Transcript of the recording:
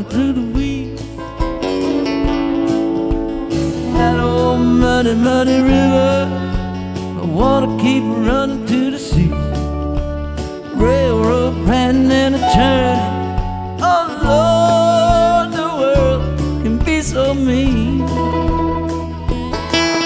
through the weeds. That old muddy, muddy river, I wanna keep running to the sea. Railroad pattern and a turn